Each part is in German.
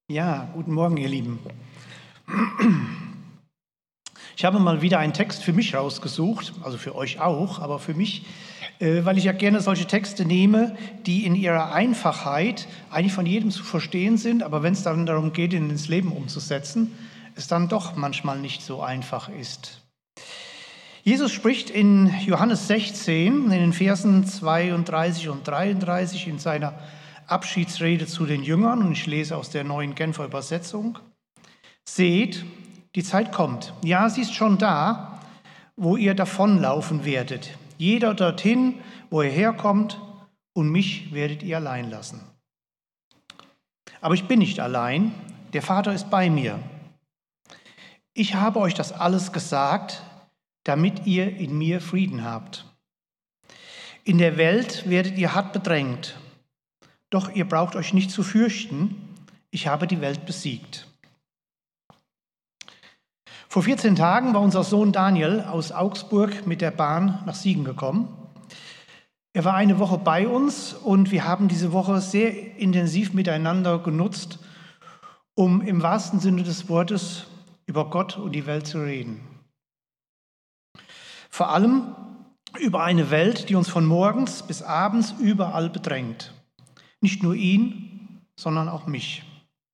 Ja, guten Morgen, ihr Lieben. Ich habe mal wieder einen Text für mich rausgesucht, also für euch auch, aber für mich, weil ich ja gerne solche Texte nehme, die in ihrer Einfachheit eigentlich von jedem zu verstehen sind, aber wenn es dann darum geht, ihn ins Leben umzusetzen, es dann doch manchmal nicht so einfach ist. Jesus spricht in Johannes 16, in den Versen 32 und 33 in seiner Abschiedsrede zu den Jüngern, und ich lese aus der Neuen Genfer Übersetzung: Seht, die Zeit kommt, ja, sie ist schon da, wo ihr davonlaufen werdet, jeder dorthin, wo ihr herkommt, und mich werdet ihr allein lassen. Aber ich bin nicht allein, der Vater ist bei mir. Ich habe euch das alles gesagt, damit ihr in mir Frieden habt. In der Welt werdet ihr hart bedrängt, doch ihr braucht euch nicht zu fürchten, ich habe die Welt besiegt. Vor 14 Tagen war unser Sohn Daniel aus Augsburg mit der Bahn nach Siegen gekommen. Er war eine Woche bei uns und wir haben diese Woche sehr intensiv miteinander genutzt, um im wahrsten Sinne des Wortes über Gott und die Welt zu reden. Vor allem über eine Welt, die uns von morgens bis abends überall bedrängt. Nicht nur ihn, sondern auch mich.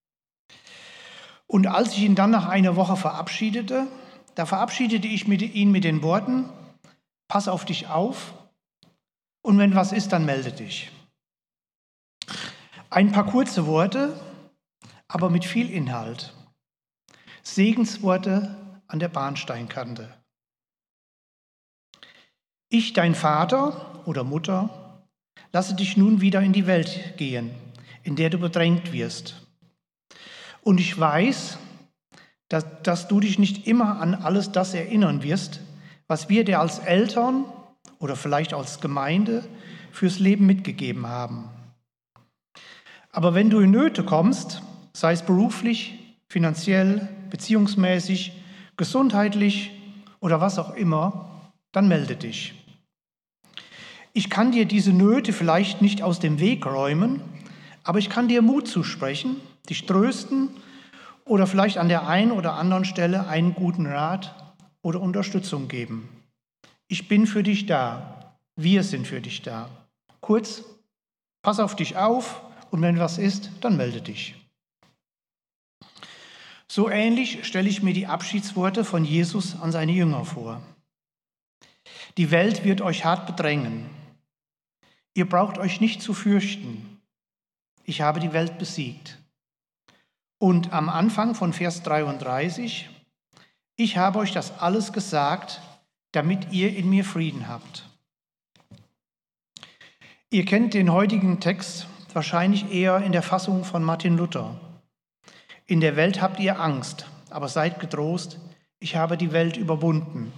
Und als ich ihn dann nach einer Woche verabschiedete, da verabschiedete ich ihn mit den Worten: Pass auf dich auf und wenn was ist, dann melde dich. Ein paar kurze Worte, aber mit viel Inhalt. Segensworte an der Bahnsteinkante. Ich, dein Vater oder Mutter, lasse dich nun wieder in die Welt gehen, in der du bedrängt wirst. Und ich weiß, dass du dich nicht immer an alles das erinnern wirst, was wir dir als Eltern oder vielleicht als Gemeinde fürs Leben mitgegeben haben. Aber wenn du in Nöte kommst, sei es beruflich, finanziell, beziehungsmäßig, gesundheitlich oder was auch immer, dann melde dich. Ich kann dir diese Nöte vielleicht nicht aus dem Weg räumen, aber ich kann dir Mut zusprechen, dich trösten oder vielleicht an der einen oder anderen Stelle einen guten Rat oder Unterstützung geben. Ich bin für dich da. Wir sind für dich da. Kurz, pass auf dich auf und wenn was ist, dann melde dich. So ähnlich stelle ich mir die Abschiedsworte von Jesus an seine Jünger vor. Die Welt wird euch hart bedrängen. Ihr braucht euch nicht zu fürchten. Ich habe die Welt besiegt. Und am Anfang von Vers 33, ich habe euch das alles gesagt, damit ihr in mir Frieden habt. Ihr kennt den heutigen Text wahrscheinlich eher in der Fassung von Martin Luther. In der Welt habt ihr Angst, aber seid getrost, ich habe die Welt überwunden.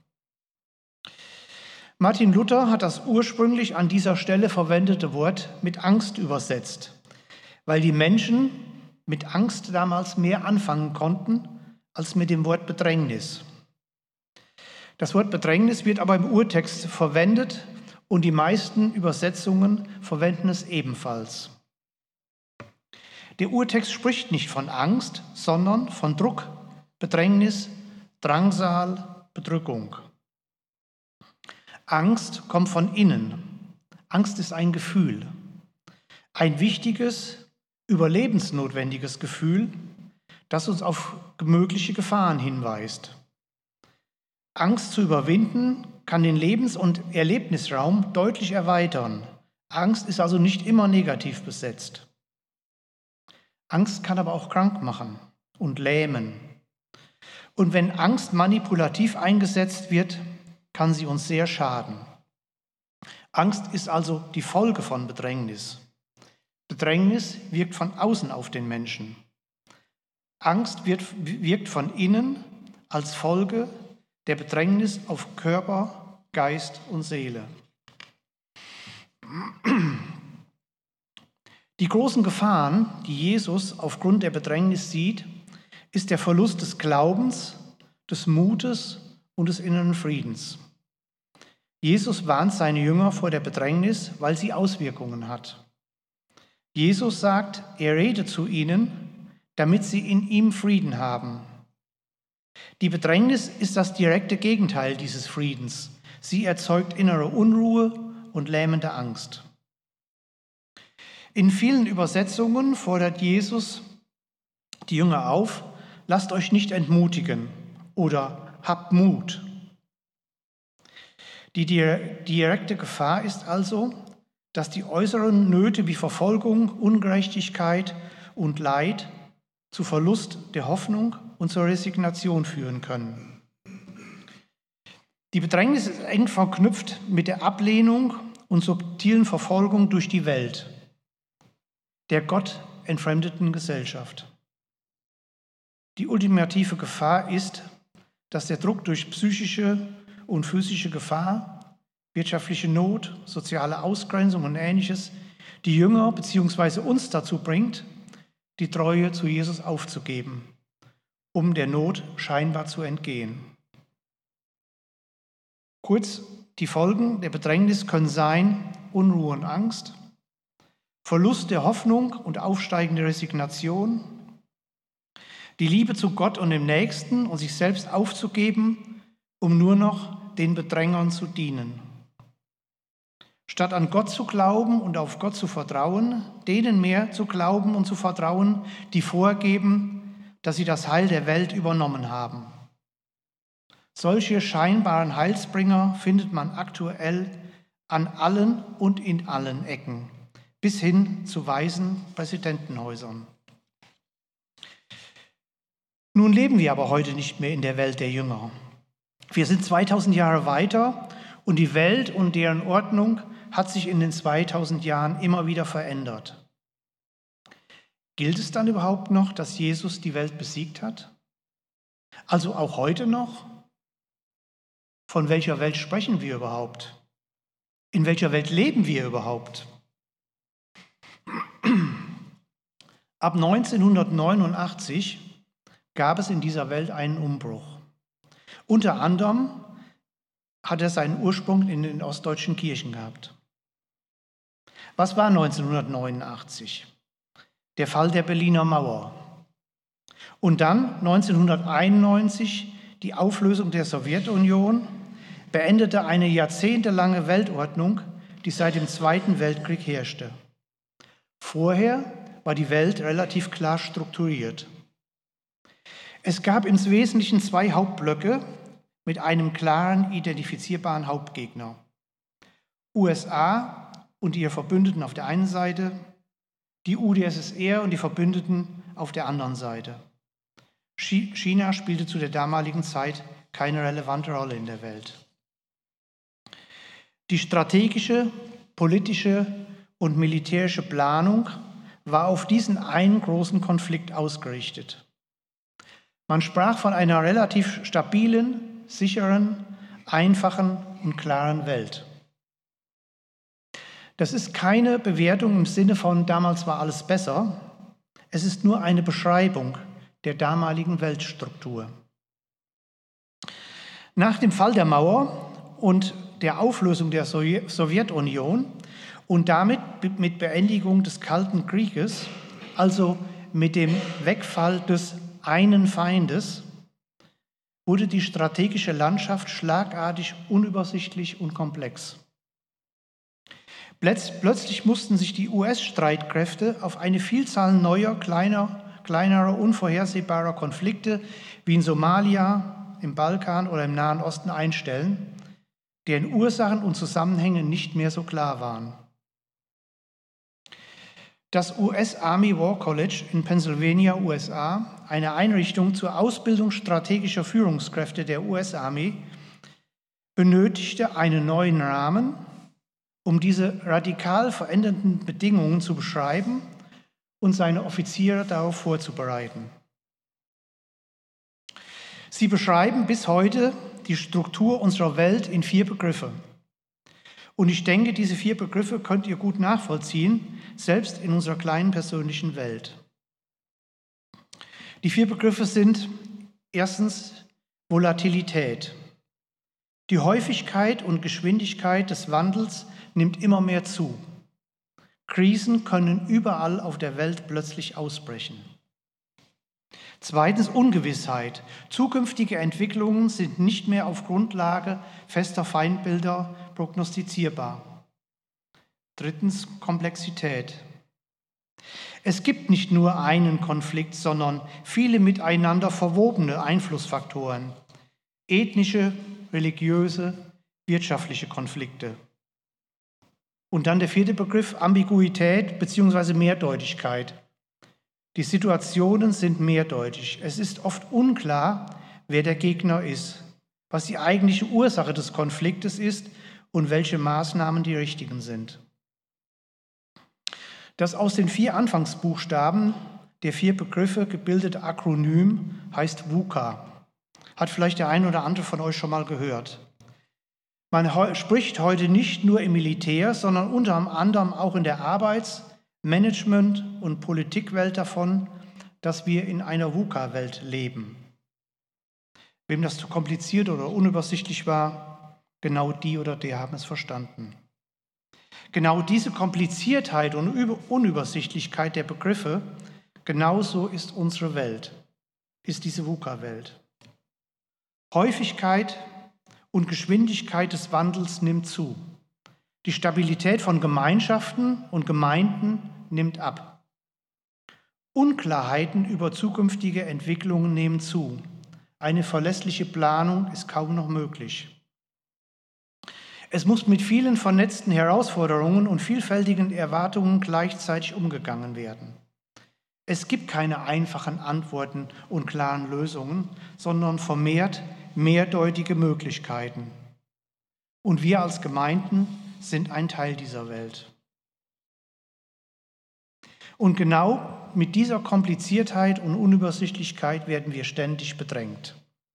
Martin Luther hat das ursprünglich an dieser Stelle verwendete Wort mit Angst übersetzt, weil die Menschen mit Angst damals mehr anfangen konnten als mit dem Wort Bedrängnis. Das Wort Bedrängnis wird aber im Urtext verwendet und die meisten Übersetzungen verwenden es ebenfalls. Der Urtext spricht nicht von Angst, sondern von Druck, Bedrängnis, Drangsal, Bedrückung. Angst kommt von innen. Angst ist ein Gefühl, ein wichtiges, überlebensnotwendiges Gefühl, das uns auf mögliche Gefahren hinweist. Angst zu überwinden kann den Lebens- und Erlebnisraum deutlich erweitern. Angst ist also nicht immer negativ besetzt. Angst kann aber auch krank machen und lähmen. Und wenn Angst manipulativ eingesetzt wird, kann sie uns sehr schaden. Angst ist also die Folge von Bedrängnis. Bedrängnis wirkt von außen auf den Menschen. Angst wirkt von innen als Folge der Bedrängnis auf Körper, Geist und Seele. Die großen Gefahren, die Jesus aufgrund der Bedrängnis sieht, ist der Verlust des Glaubens, des Mutes und des inneren Friedens. Jesus warnt seine Jünger vor der Bedrängnis, weil sie Auswirkungen hat. Jesus sagt, er redet zu ihnen, damit sie in ihm Frieden haben. Die Bedrängnis ist das direkte Gegenteil dieses Friedens. Sie erzeugt innere Unruhe und lähmende Angst. In vielen Übersetzungen fordert Jesus die Jünger auf, lasst euch nicht entmutigen oder habt Mut. Die direkte Gefahr ist also, dass die äußeren Nöte wie Verfolgung, Ungerechtigkeit und Leid zu Verlust der Hoffnung und zur Resignation führen können. Die Bedrängnis ist eng verknüpft mit der Ablehnung und subtilen Verfolgung durch die Welt, der Gott entfremdeten Gesellschaft. Die ultimative Gefahr ist, dass der Druck durch psychische und physische Gefahr, wirtschaftliche Not, soziale Ausgrenzung und Ähnliches die Jünger bzw. uns dazu bringt, die Treue zu Jesus aufzugeben, um der Not scheinbar zu entgehen. Kurz, die Folgen der Bedrängnis können sein Unruhe und Angst, Verlust der Hoffnung und aufsteigende Resignation, die Liebe zu Gott und dem Nächsten und sich selbst aufzugeben, um nur noch den Bedrängern zu dienen. Statt an Gott zu glauben und auf Gott zu vertrauen, denen mehr zu glauben und zu vertrauen, die vorgeben, dass sie das Heil der Welt übernommen haben. Solche scheinbaren Heilsbringer findet man aktuell an allen und in allen Ecken, bis hin zu weisen Präsidentenhäusern. Nun leben wir aber heute nicht mehr in der Welt der Jünger. Wir sind 2000 Jahre weiter und die Welt und deren Ordnung hat sich in den 2000 Jahren immer wieder verändert. Gilt es dann überhaupt noch, dass Jesus die Welt besiegt hat? Also auch heute noch? Von welcher Welt sprechen wir überhaupt? In welcher Welt leben wir überhaupt? Ab 1989 gab es in dieser Welt einen Umbruch. Unter anderem hat er seinen Ursprung in den ostdeutschen Kirchen gehabt. Was war 1989? Der Fall der Berliner Mauer. Und dann 1991 die Auflösung der Sowjetunion beendete eine jahrzehntelange Weltordnung, die seit dem Zweiten Weltkrieg herrschte. Vorher war die Welt relativ klar strukturiert. Es gab im Wesentlichen zwei Hauptblöcke mit einem klaren, identifizierbaren Hauptgegner. USA und ihre Verbündeten auf der einen Seite, die UdSSR und die Verbündeten auf der anderen Seite. China spielte zu der damaligen Zeit keine relevante Rolle in der Welt. Die strategische, politische und militärische Planung war auf diesen einen großen Konflikt ausgerichtet. Man sprach von einer relativ stabilen, sicheren, einfachen und klaren Welt. Das ist keine Bewertung im Sinne von damals war alles besser. Es ist nur eine Beschreibung der damaligen Weltstruktur. Nach dem Fall der Mauer und der Auflösung der Sowjetunion und damit mit Beendigung des Kalten Krieges, also mit dem Wegfall des einen Feindes, wurde die strategische Landschaft schlagartig unübersichtlich und komplex. Plötzlich mussten sich die US-Streitkräfte auf eine Vielzahl neuer, kleinerer, unvorhersehbarer Konflikte wie in Somalia, im Balkan oder im Nahen Osten einstellen, deren Ursachen und Zusammenhänge nicht mehr so klar waren. Das US Army War College in Pennsylvania, USA, eine Einrichtung zur Ausbildung strategischer Führungskräfte der US-Armee, benötigte einen neuen Rahmen, um diese radikal verändernden Bedingungen zu beschreiben und seine Offiziere darauf vorzubereiten. Sie beschreiben bis heute die Struktur unserer Welt in 4 Begriffe. Und ich denke, diese 4 Begriffe könnt ihr gut nachvollziehen, selbst in unserer kleinen persönlichen Welt. Die 4 Begriffe sind erstens Volatilität. Die Häufigkeit und Geschwindigkeit des Wandels nimmt immer mehr zu. Krisen können überall auf der Welt plötzlich ausbrechen. Zweitens Ungewissheit. Zukünftige Entwicklungen sind nicht mehr auf Grundlage fester Feindbilder prognostizierbar. Drittens Komplexität. Es gibt nicht nur einen Konflikt, sondern viele miteinander verwobene Einflussfaktoren. Ethnische, religiöse, wirtschaftliche Konflikte. Und dann der vierte Begriff, Ambiguität bzw. Mehrdeutigkeit. Die Situationen sind mehrdeutig. Es ist oft unklar, wer der Gegner ist, was die eigentliche Ursache des Konfliktes ist und welche Maßnahmen die richtigen sind. Das aus den 4 Anfangsbuchstaben der 4 Begriffe gebildete Akronym heißt VUCA. Hat vielleicht der eine oder andere von euch schon mal gehört. Man spricht heute nicht nur im Militär, sondern unter anderem auch in der Arbeits-, Management- und Politikwelt davon, dass wir in einer VUCA-Welt leben. Wem das zu kompliziert oder unübersichtlich war, genau die oder der haben es verstanden. Genau diese Kompliziertheit und Unübersichtlichkeit der Begriffe, genauso ist unsere Welt, ist diese VUCA-Welt. Häufigkeit und Geschwindigkeit des Wandels nimmt zu. Die Stabilität von Gemeinschaften und Gemeinden nimmt ab. Unklarheiten über zukünftige Entwicklungen nehmen zu. Eine verlässliche Planung ist kaum noch möglich. Es muss mit vielen vernetzten Herausforderungen und vielfältigen Erwartungen gleichzeitig umgegangen werden. Es gibt keine einfachen Antworten und klaren Lösungen, sondern vermehrt mehrdeutige Möglichkeiten. Und wir als Gemeinden sind ein Teil dieser Welt. Und genau mit dieser Kompliziertheit und Unübersichtlichkeit werden wir ständig bedrängt.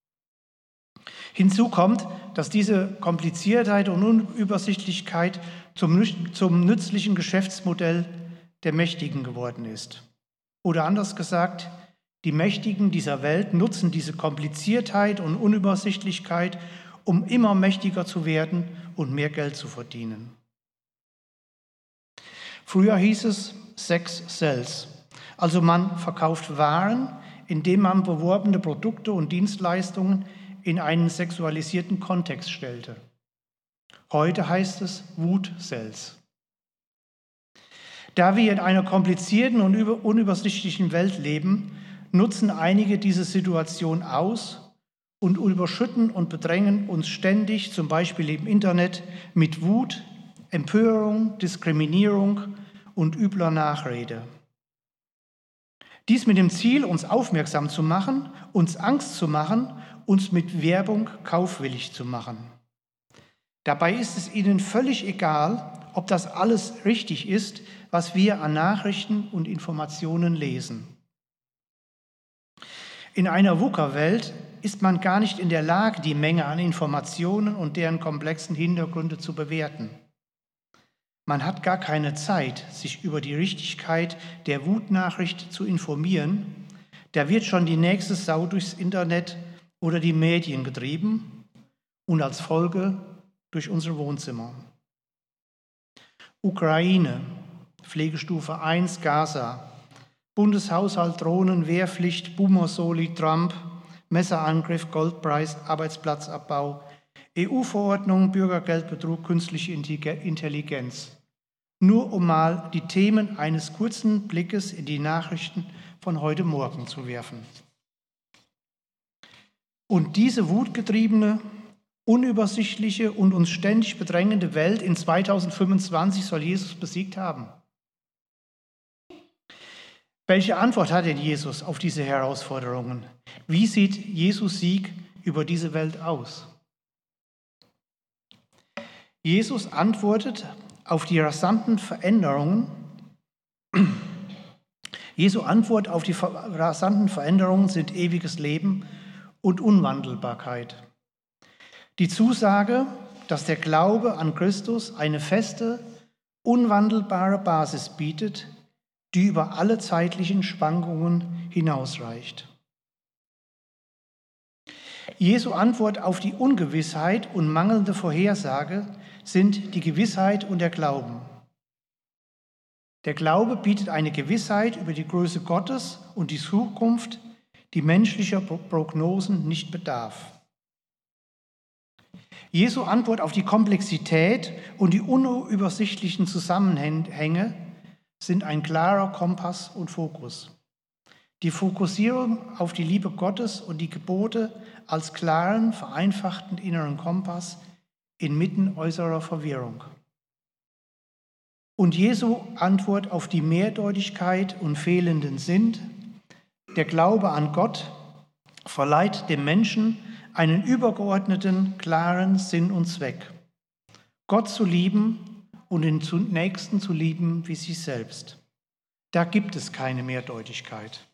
Hinzu kommt, dass diese Kompliziertheit und Unübersichtlichkeit zum nützlichen Geschäftsmodell der Mächtigen geworden ist. Oder anders gesagt, die Mächtigen dieser Welt nutzen diese Kompliziertheit und Unübersichtlichkeit, um immer mächtiger zu werden und mehr Geld zu verdienen. Früher hieß es Sex sells, also man verkauft Waren, indem man beworbene Produkte und Dienstleistungen in einen sexualisierten Kontext stellte. Heute heißt es Wut sells. Da wir in einer komplizierten und unübersichtlichen Welt leben, nutzen einige diese Situation aus und überschütten und bedrängen uns ständig, zum Beispiel im Internet, mit Wut, Empörung, Diskriminierung und übler Nachrede. Dies mit dem Ziel, uns aufmerksam zu machen, uns Angst zu machen, uns mit Werbung kaufwillig zu machen. Dabei ist es ihnen völlig egal, ob das alles richtig ist, was wir an Nachrichten und Informationen lesen. In einer VUCA-Welt ist man gar nicht in der Lage, die Menge an Informationen und deren komplexen Hintergründe zu bewerten. Man hat gar keine Zeit, sich über die Richtigkeit der Wutnachricht zu informieren. Da wird schon die nächste Sau durchs Internet oder die Medien getrieben und als Folge durch unsere Wohnzimmer. Ukraine, Pflegestufe 1 Gaza, Bundeshaushalt Drohnen, Wehrpflicht, Boomer-Soli, Trump, Messerangriff, Goldpreis, Arbeitsplatzabbau, EU-Verordnung, Bürgergeldbetrug, künstliche Intelligenz. Nur um mal die Themen eines kurzen Blickes in die Nachrichten von heute Morgen zu werfen. Und diese wutgetriebene, unübersichtliche und uns ständig bedrängende Welt in 2025 soll Jesus besiegt haben. Welche Antwort hat denn Jesus auf diese Herausforderungen? Wie sieht Jesus Sieg über diese Welt aus? Jesus antwortet auf die rasanten Veränderungen. Jesu Antwort auf die rasanten Veränderungen sind ewiges Leben und Unwandelbarkeit. Die Zusage, dass der Glaube an Christus eine feste, unwandelbare Basis bietet, die über alle zeitlichen Schwankungen hinausreicht. Jesu Antwort auf die Ungewissheit und mangelnde Vorhersage sind die Gewissheit und der Glauben. Der Glaube bietet eine Gewissheit über die Größe Gottes und die Zukunft, die menschlicher Prognosen nicht bedarf. Jesu Antwort auf die Komplexität und die unübersichtlichen Zusammenhänge sind ein klarer Kompass und Fokus. Die Fokussierung auf die Liebe Gottes und die Gebote als klaren, vereinfachten inneren Kompass inmitten äußerer Verwirrung. Und Jesu Antwort auf die Mehrdeutigkeit und fehlenden Sinn, der Glaube an Gott, verleiht dem Menschen einen übergeordneten, klaren Sinn und Zweck. Gott zu lieben und den Nächsten zu lieben wie sich selbst. Da gibt es keine Mehrdeutigkeit.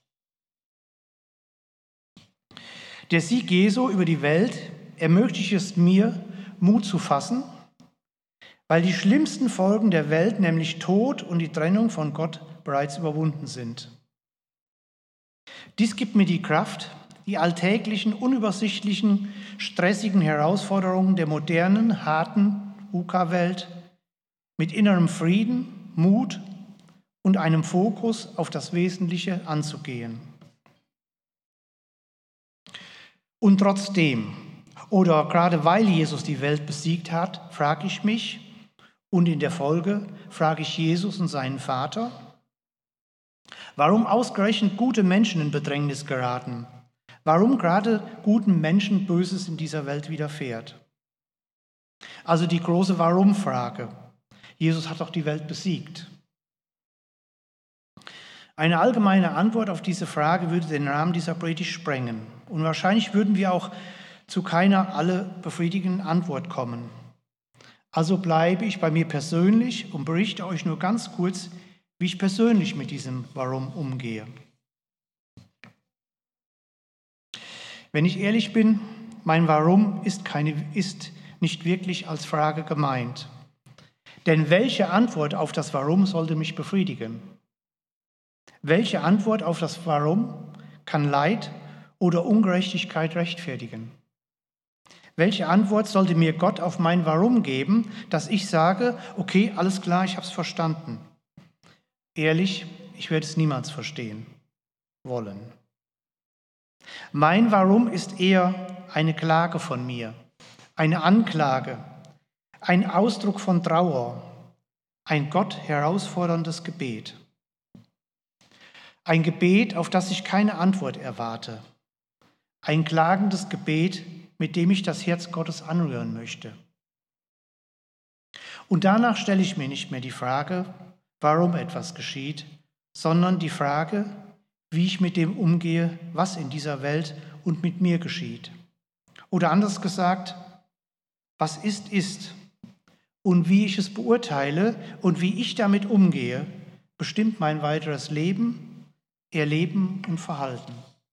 Der Sieg Jesu über die Welt ermöglicht es mir, Mut zu fassen, weil die schlimmsten Folgen der Welt, nämlich Tod und die Trennung von Gott, bereits überwunden sind. Dies gibt mir die Kraft, die alltäglichen, unübersichtlichen, stressigen Herausforderungen der modernen, harten UK-Welt mit innerem Frieden, Mut und einem Fokus auf das Wesentliche anzugehen. Und trotzdem, oder gerade weil Jesus die Welt besiegt hat, frage ich mich, und in der Folge frage ich Jesus und seinen Vater, warum ausgerechnet gute Menschen in Bedrängnis geraten? Warum gerade guten Menschen Böses in dieser Welt widerfährt? Also die große Warum-Frage. Jesus hat doch die Welt besiegt. Eine allgemeine Antwort auf diese Frage würde den Rahmen dieser Predigt sprengen. Und wahrscheinlich würden wir auch zu keiner alle befriedigenden Antwort kommen. Also bleibe ich bei mir persönlich und berichte euch nur ganz kurz, wie ich persönlich mit diesem Warum umgehe. Wenn ich ehrlich bin, mein Warum ist nicht wirklich als Frage gemeint. Denn welche Antwort auf das Warum sollte mich befriedigen? Welche Antwort auf das Warum kann Leid oder Ungerechtigkeit rechtfertigen? Welche Antwort sollte mir Gott auf mein Warum geben, dass ich sage, okay, alles klar, ich habe es verstanden? Ehrlich, ich werde es niemals verstehen wollen. Mein Warum ist eher eine Klage von mir, eine Anklage, ein Ausdruck von Trauer, ein Gott herausforderndes Gebet. Ein Gebet, auf das ich keine Antwort erwarte. Ein klagendes Gebet, mit dem ich das Herz Gottes anrühren möchte. Und danach stelle ich mir nicht mehr die Frage, warum etwas geschieht, sondern die Frage, wie ich mit dem umgehe, was in dieser Welt und mit mir geschieht. Oder anders gesagt, was ist, ist. Und wie ich es beurteile und wie ich damit umgehe, bestimmt mein weiteres Leben, Erleben und Verhalten.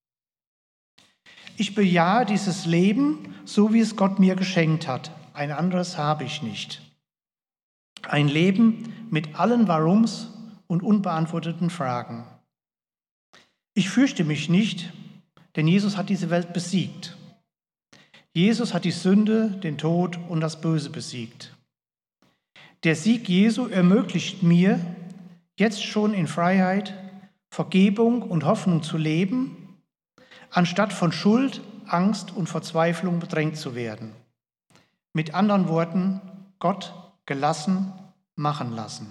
Ich bejahe dieses Leben, so wie es Gott mir geschenkt hat. Ein anderes habe ich nicht. Ein Leben mit allen Warums und unbeantworteten Fragen. Ich fürchte mich nicht, denn Jesus hat diese Welt besiegt. Jesus hat die Sünde, den Tod und das Böse besiegt. Der Sieg Jesu ermöglicht mir, jetzt schon in Freiheit, Vergebung und Hoffnung zu leben, anstatt von Schuld, Angst und Verzweiflung bedrängt zu werden. Mit anderen Worten, Gott gelassen machen lassen.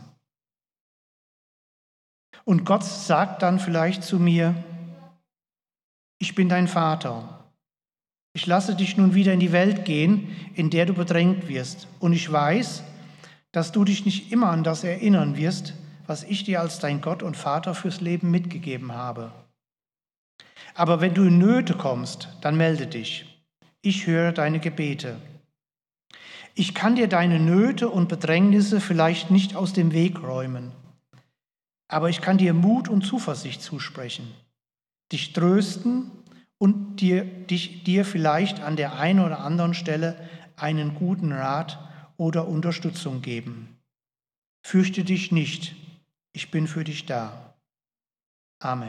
Und Gott sagt dann vielleicht zu mir, ich bin dein Vater. Ich lasse dich nun wieder in die Welt gehen, in der du bedrängt wirst. Und ich weiß, dass du dich nicht immer an das erinnern wirst, was ich dir als dein Gott und Vater fürs Leben mitgegeben habe. Aber wenn du in Nöte kommst, dann melde dich. Ich höre deine Gebete. Ich kann dir deine Nöte und Bedrängnisse vielleicht nicht aus dem Weg räumen, aber ich kann dir Mut und Zuversicht zusprechen, dich trösten und dir vielleicht an der einen oder anderen Stelle einen guten Rat oder Unterstützung geben. Fürchte dich nicht, ich bin für dich da. Amen.